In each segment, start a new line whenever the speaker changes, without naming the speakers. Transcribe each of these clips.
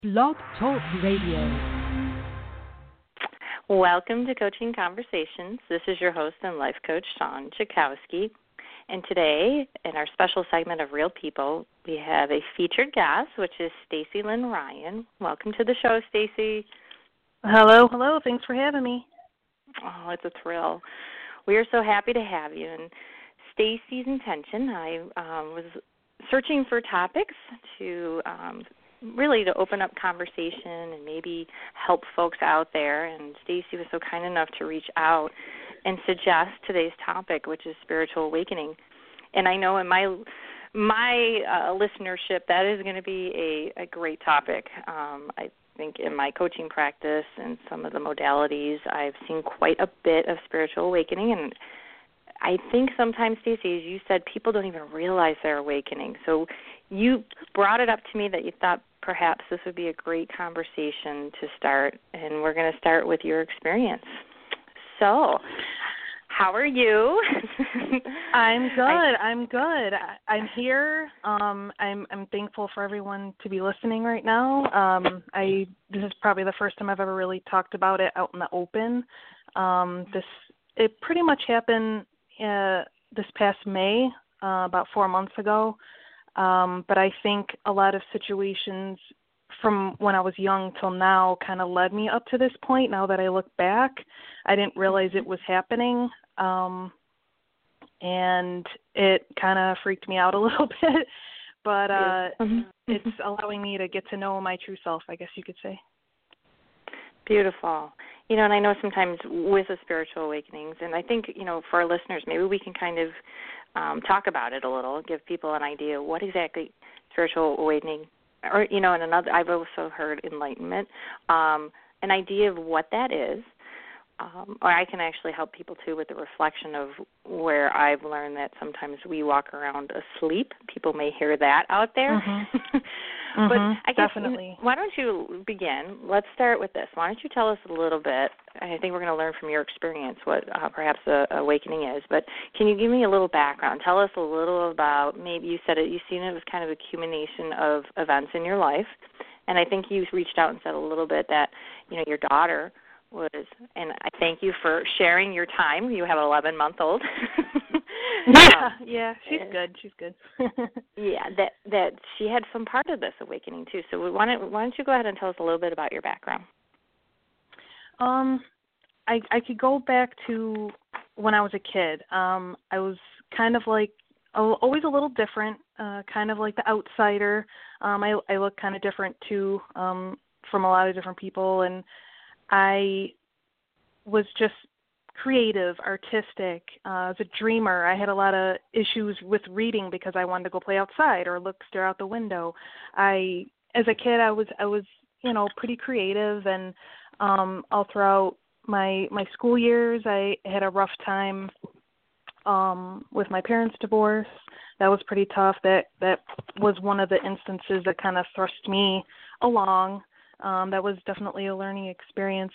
Blog Talk Radio.
Welcome to Coaching Conversations. This is your host and life coach, Shawn Chakowski. And today, in our special segment of Real People, we have a featured guest, which is Stacy Lynn Ryan. Welcome to the show, Stacy.
Hello. Thanks for having me.
Oh, it's a thrill. We are so happy to have you. And Stacy's intention, I was searching for topics to really to open up conversation and maybe help folks out there. And Stacy was so kind enough to reach out and suggest today's topic, which is spiritual awakening. And I know in my listenership, that is going to be a great topic. I think in my coaching practice and some of the modalities, I've seen quite a bit of spiritual awakening. And I think sometimes, Stacy, as you said, people don't even realize they're awakening. So you brought it up to me that you thought perhaps this would be a great conversation to start, and we're going to start with your experience. So, how are you?
I'm good. I'm here. I'm thankful for everyone to be listening right now. This is probably the first time I've ever really talked about it out in the open. It pretty much happened this past May, about 4 months ago. But I think a lot of situations from when I was young till now kind of led me up to this point. Now that I look back, I didn't realize it was happening, and it kind of freaked me out a little bit. But it's allowing me to get to know my true self, I guess you could say.
Beautiful. And I know sometimes with the spiritual awakenings, and I think, for our listeners, maybe we can kind of talk about it a little, give people an idea what exactly spiritual awakening, or, and another, I've also heard enlightenment, an idea of what that is. Or I can actually help people, too, with the reflection of where I've learned that sometimes we walk around asleep. People may hear that out there. But I guess,
definitely.
Why don't you begin? Let's start with this. Why don't you tell us a little bit? I think we're going to learn from your experience what perhaps awakening is. But can you give me a little background? Tell us a little about, maybe you said it, you've seen it as kind of accumulation of events in your life. And I think you reached out and said a little bit that, your daughter was, and I thank you for sharing your time. You have an 11-month-old.
Yeah, she's good.
Yeah, that she had some part of this awakening too. So why don't you go ahead and tell us a little bit about your background?
I could go back to when I was a kid. I was kind of like always a little different, kind of like the outsider. I look kind of different too, from a lot of different people, and I was just creative, artistic. As a dreamer, I had a lot of issues with reading because I wanted to go play outside or stare out the window. As a kid, I was pretty creative, and all throughout my school years, I had a rough time with my parents' divorce. That was pretty tough. That was one of the instances that kind of thrust me along. That was definitely a learning experience.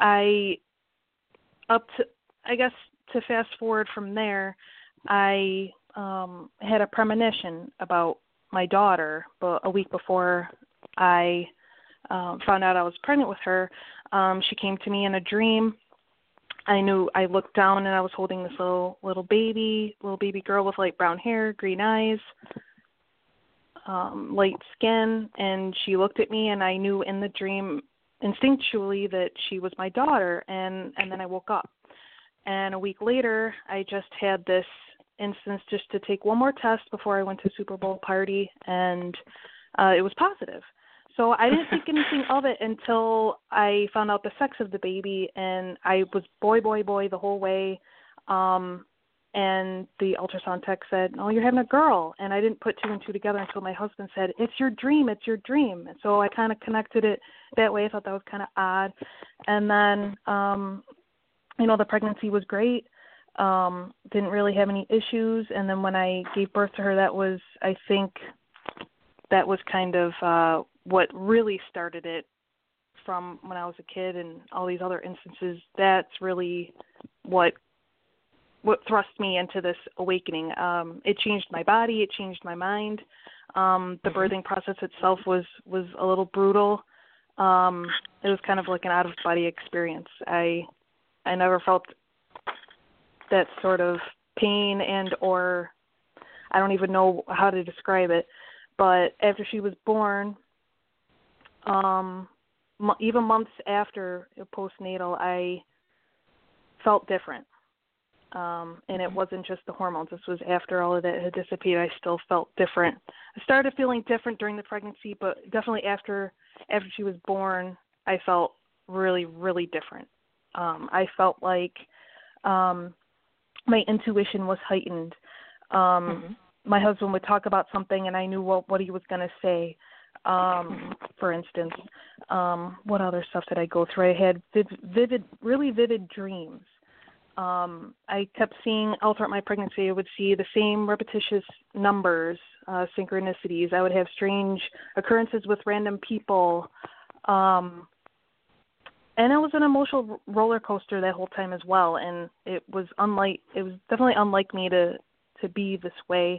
To fast forward from there, I had a premonition about my daughter, but a week before I found out I was pregnant with her, she came to me in a dream. I looked down and I was holding this little baby girl with light brown hair, green eyes, light skin, and she looked at me, and I knew in the dream instinctually that she was my daughter, and then I woke up. And a week later, I just had this instance just to take one more test before I went to a Super Bowl party, and it was positive. So I didn't think anything of it until I found out the sex of the baby, and I was boy the whole way. And the ultrasound tech said, "Oh, you're having a girl." And I didn't put two and two together until my husband said, "It's your dream, it's your dream." And so I kind of connected it that way. I thought that was kind of odd. And then, the pregnancy was great. Didn't really have any issues. And then when I gave birth to her, I think that was kind of what really started it from when I was a kid and all these other instances. That's really what thrust me into this awakening. It changed my body. It changed my mind. The birthing process itself was a little brutal. It was kind of like an out-of-body experience. I never felt that sort of pain and or I don't even know how to describe it. But after she was born, even months after postnatal, I felt different. And it wasn't just the hormones. This was after all of that had dissipated. I still felt different. I started feeling different during the pregnancy, but definitely after she was born, I felt really, really different. I felt like my intuition was heightened. My husband would talk about something, and I knew what he was going to say. For instance, what other stuff did I go through? I had really vivid dreams. I kept seeing all throughout my pregnancy, I would see the same repetitious numbers, synchronicities. I would have strange occurrences with random people. And it was an emotional roller coaster that whole time as well. And it was definitely unlike me to be this way.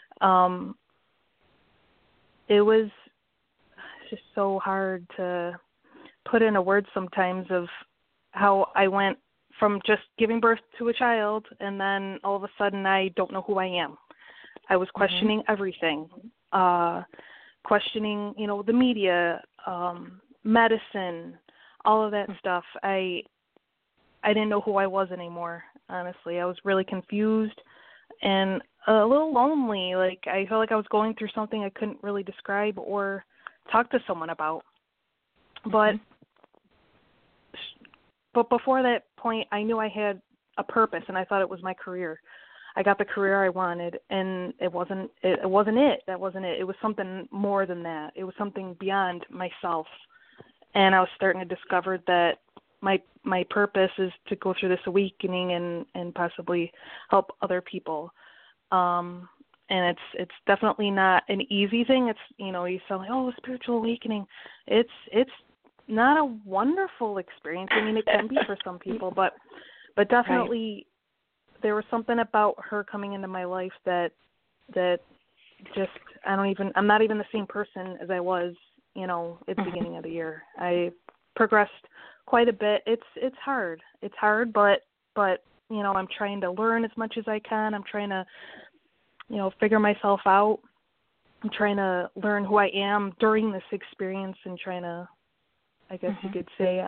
It was just so hard to put in a word sometimes of how I went from just giving birth to a child and then all of a sudden I don't know who I am. I was questioning everything, questioning, the media, medicine, all of that stuff. I didn't know who I was anymore, honestly. I was really confused and a little lonely. Like I felt like I was going through something I couldn't really describe or talk to someone about. But before that point, I knew I had a purpose, and I thought it was my career. I got the career I wanted, and it wasn't it. That wasn't it. It was something more than that. It was something beyond myself. And I was starting to discover that my purpose is to go through this awakening and possibly help other people. And it's definitely not an easy thing. It's you sound like, spiritual awakening. It's not a wonderful experience. I mean, it can be for some people, but definitely there was something about her coming into my life that just I'm not even the same person as I was, at the beginning of the year. I progressed quite a bit. It's hard. It's hard, but I'm trying to learn as much as I can. I'm trying to figure myself out. I'm trying to learn who I am during this experience and trying to, I guess you could say,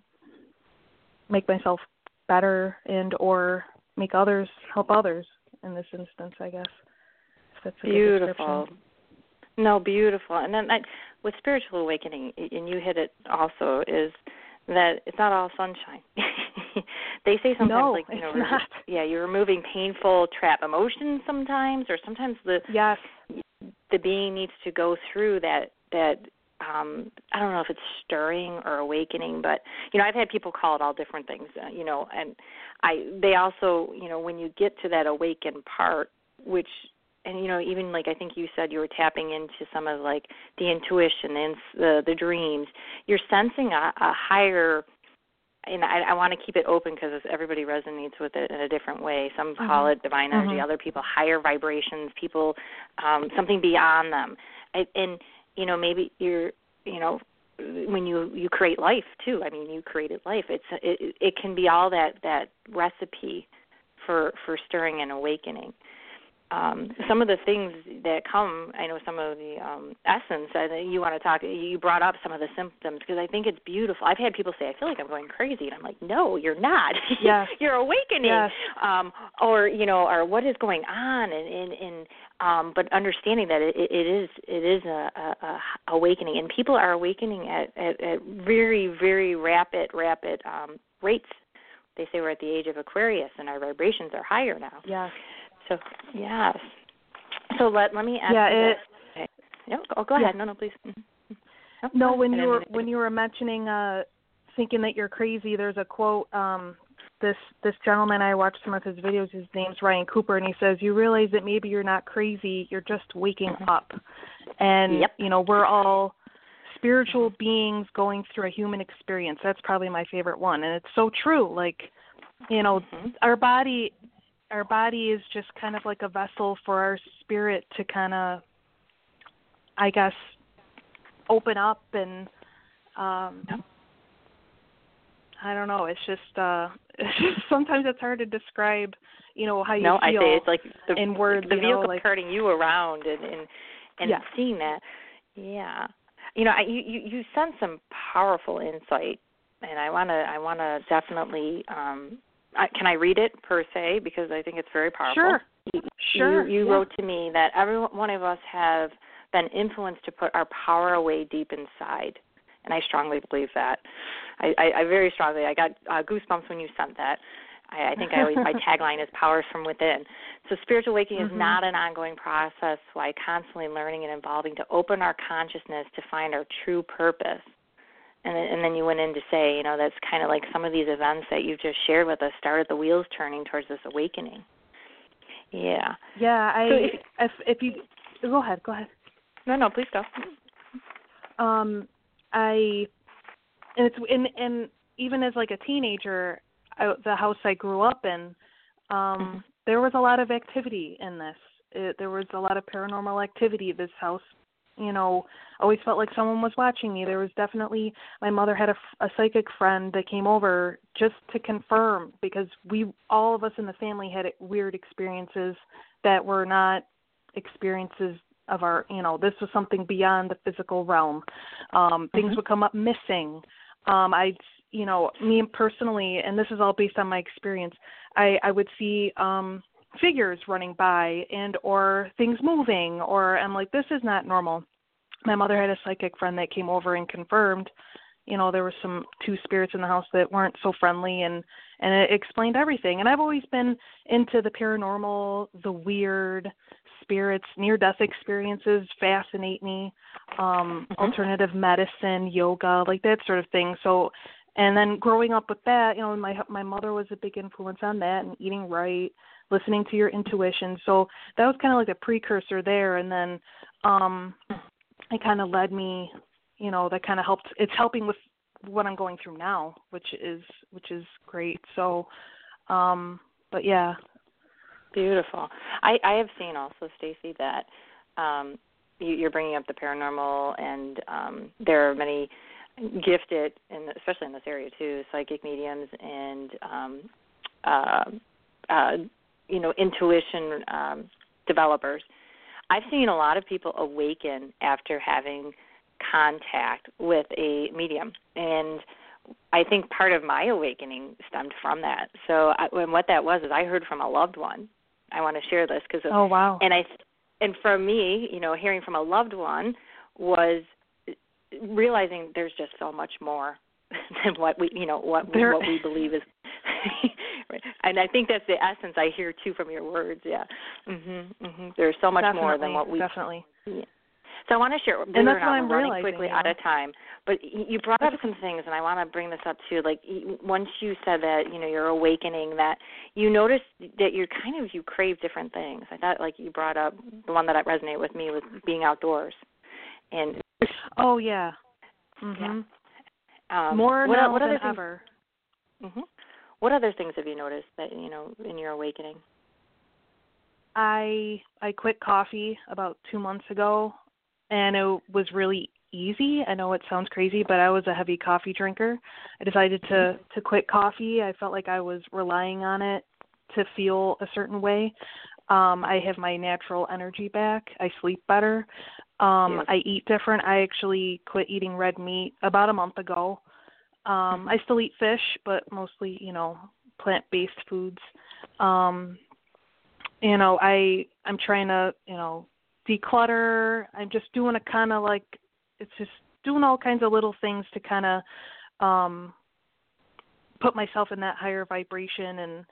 make myself better and or help others in this instance, I guess. If that's a good description.
No, beautiful. And then with spiritual awakening, and you hit it also, is that it's not all sunshine. They say sometimes
it's not.
You're removing painful trap emotions sometimes, or sometimes the being needs to go through that I don't know if it's stirring or awakening, but I've had people call it all different things, and they also, when you get to that awakened part, which, and even like I think you said you were tapping into some of like the intuition and the dreams, you're sensing a higher. And I want to keep it open because everybody resonates with it in a different way. Some call it divine energy, other people higher vibrations, people something beyond them. And maybe you're, when you create life too. I mean, you created life. It can be all that recipe for stirring and awakening. Some of the things that come, I know some of the essence, I think you want to talk, you brought up some of the symptoms because I think it's beautiful. I've had people say, I feel like I'm going crazy. And I'm like, no, you're not.
Yes.
You're awakening.
Yes.
Or what is going on. And but understanding that it is a awakening. And people are awakening at very, very rapid rates. They say we're at the age of Aquarius and our vibrations are higher now.
Yes.
So, yes. So let me ask you this. Okay. Go ahead. No, please.
No, when you were mentioning thinking that you're crazy, there's a quote. This gentleman, I watched some of his videos. His name's Ryan Cooper, and he says, "You realize that maybe you're not crazy. You're just waking up." And we're all spiritual beings going through a human experience. That's probably my favorite one, and it's so true. Like, our body is just kind of like a vessel for our spirit to kind of, I guess, open up and I don't know. It's just sometimes it's hard to describe, how you
feel.
I
say it's like
in words.
The vehicle carting you around and
yes.
seeing that. Yeah. You sent some powerful insight, and I wanna definitely. Can I read it per se, because I think it's very powerful?
Sure.
You wrote to me that every one of us have been influenced to put our power away deep inside. And I strongly believe that. I very strongly. I got goosebumps when you sent that. I think my tagline is "Power from Within." So spiritual awakening is not an ongoing process. Why constantly learning and evolving to open our consciousness to find our true purpose. And then you went in to say, that's kind of like some of these events that you just shared with us started the wheels turning towards this awakening. Yeah.
Yeah. If you go ahead.
No, please go.
And even as like a teenager, the house I grew up in, there was a lot of activity in this. There was a lot of paranormal activity. This house, always felt like someone was watching me. There was definitely, my mother had a psychic friend that came over just to confirm, because all of us in the family had weird experiences that were not experiences of our, this was something beyond the physical realm. Things would come up missing. Me personally, and this is all based on my experience, I would see figures running by or things moving, or I'm like, this is not normal. My mother had a psychic friend that came over and confirmed, there were two spirits in the house that weren't so friendly, and it explained everything. And I've always been into the paranormal, the weird, spirits, near-death experiences fascinate me, alternative medicine, yoga, like that sort of thing. So, and then growing up with that, my mother was a big influence on that, and eating right, listening to your intuition. So that was kind of like a precursor there. And then it kind of led me, that kind of helped. It's helping with what I'm going through now, which is great. So, but yeah.
Beautiful. I have seen also, Stacy, that you're bringing up the paranormal, and there are many gifted, and especially in this area too, psychic mediums and intuition developers. I've seen a lot of people awaken after having contact with a medium, and I think part of my awakening stemmed from that. So and what that was is I heard from a loved one. I want to share this because
oh wow,
and for me, hearing from a loved one was realizing there's just so much more than what we we believe is. And I think that's the essence I hear too from your words. Yeah, there's so much more than what we
definitely.
Yeah. So I want to share,
and that's what I'm
running
realizing,
quickly out of time, but you brought up some things, and I want to bring this up too. Like once you said that, you're awakening, that you noticed that you crave different things. I thought like you brought up the one that resonated with me was being outdoors. And
oh yeah.
Yeah.
More now than ever.
What other things have you noticed that, in your awakening?
I quit coffee about 2 months ago, and it was really easy. I know it sounds crazy, but I was a heavy coffee drinker. I decided to quit coffee. I felt like I was relying on it to feel a certain way. I have my natural energy back. I sleep better. I eat different. I actually quit eating red meat about a month ago. I still eat fish, but mostly, plant-based foods. I'm trying to, declutter. I'm just doing a kind of like, it's just doing all kinds of little things to kind of put myself in that higher vibration. And,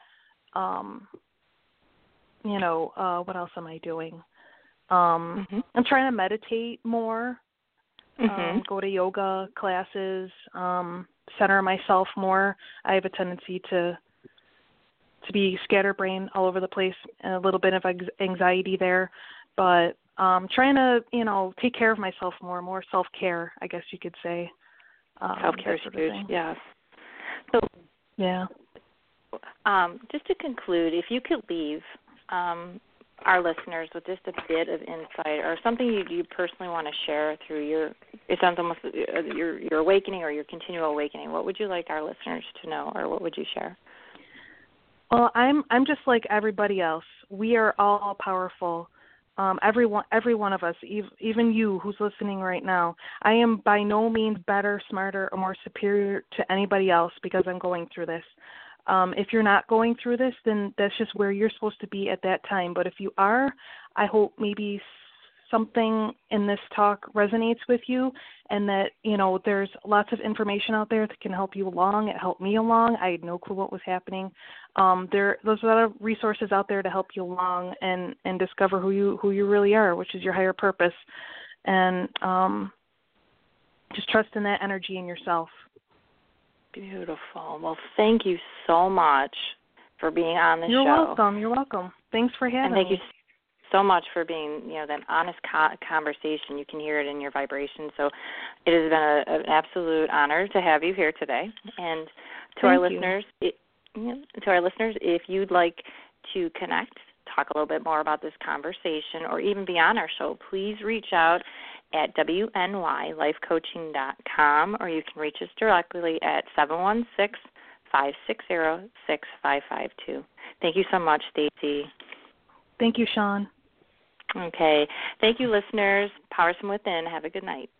what else am I doing? I'm trying to meditate more, go to yoga classes, center myself more. I have a tendency to be scatterbrained all over the place, and a little bit of anxiety there, but trying to, take care of myself more self-care, I guess you could say.
Self-care is huge, yes. So,
yeah.
Just to conclude, if you could leave our listeners with just a bit of insight or something you personally want to share through it sounds almost your awakening or your continual awakening, what would you like our listeners to know, or what would you share?
Well, I'm just like everybody else. We are all powerful. Every one of us, even you who's listening right now. I am by no means better, smarter, or more superior to anybody else because I'm going through this. If you're not going through this, then that's just where you're supposed to be at that time. But if you are, I hope maybe something in this talk resonates with you, and that, there's lots of information out there that can help you along. It helped me along. I had no clue what was happening. There's a lot of resources out there to help you along and discover who you really are, which is your higher purpose. And just trust in that energy in yourself.
Beautiful. Well, thank you so much for being on the show.
You're welcome. Thanks for having me.
And thank you so much for being, that honest conversation. You can hear it in your vibration. So it has been an absolute honor to have you here today. And to our listeners, if you'd like to connect, talk a little bit more about this conversation, or even be on our show, please reach out at WNYLifeCoaching.com, or you can reach us directly at 716-560-6552. Thank you so much, Stacy.
Thank you, Sean.
Okay. Thank you, listeners. Powers from within. Have a good night.